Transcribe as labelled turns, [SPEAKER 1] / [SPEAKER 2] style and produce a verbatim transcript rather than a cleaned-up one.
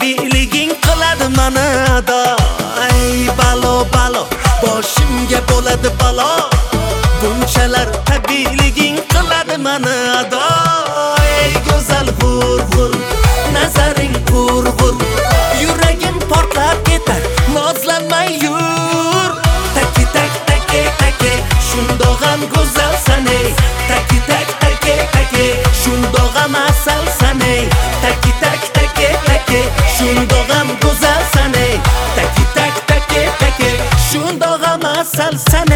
[SPEAKER 1] tabiiyliging qiladi mani ado. Ey balo balo, boshimga bo'ladi balo. Bunchalar tabiiyliging qiladi mani ado. Ey go'zal g'urg'ur, nazaring g'urg'ur, yuragim portlab ketar, nozlanmay yur. Taki tak take take, shundoq ham go'zalsan ey. Taki tak take take, shundoq ham asalsan ey. Taki tak take take, shundoq ham go'zalsan ey. Taki tak take take, shundoq ham asalsan